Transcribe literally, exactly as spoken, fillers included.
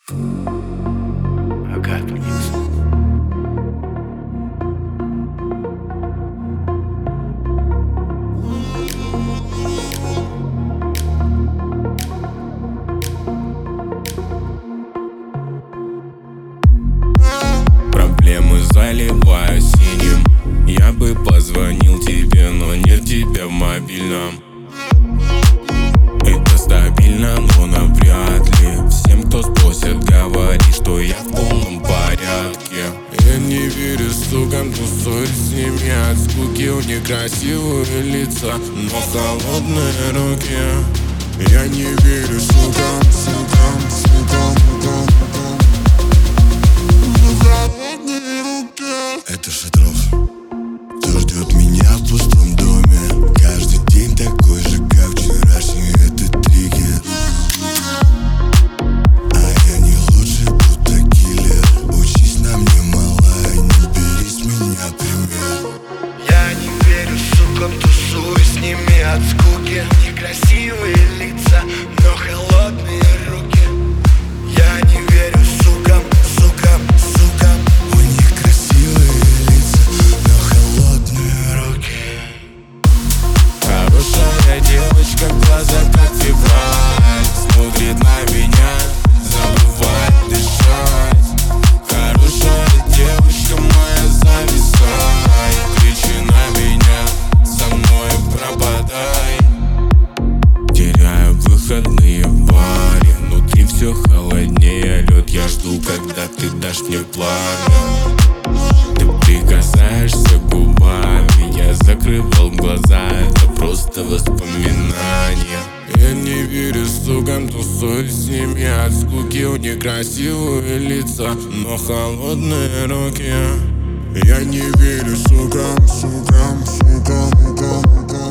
Агат Микс. Проблемы заливаю синим. Я бы позвонил тебе, но нет тебя в мобильном. Это стабильно, но навряд ли. Всем, кто спросит, говори, что я в полном порядке. Я не верю сукам, тусуюсь с ними от скуки. У них красивые лица, но холодные руки. Я не верю сукам, сукам, сукам, сукам, сукам. Это Шатров, кто ждет меня в пустом доме. Каждый день такой же, как вчерашний, это триггер. А я не лучше, будто киллер. Учись на мне, малая, не бери с меня пример. Я не верю сукам, тусуюсь с ними от скуки. Некрасивые лица, но холодные руки. Я не верю сукам, сукам, сукам. У них красивые лица, но холодные руки. Хорошая девочка, глаза как февраль. Смотрит на меня, забывает дышать. Хорошая девочка моя, зависай. Кричи на меня, со мной пропадай. Теряю выходные в баре. Внутри все холоднее лед. Я жду, когда ты дашь мне пламя. Ты прикасаешься губами. Я закрывал глаза, это просто воспоминания. Я не верю сукам, тусуюсь с ними от скуки. У них красивые лица, но холодные руки. Я не верю сукам, сукам, сукам, сукам, сукам.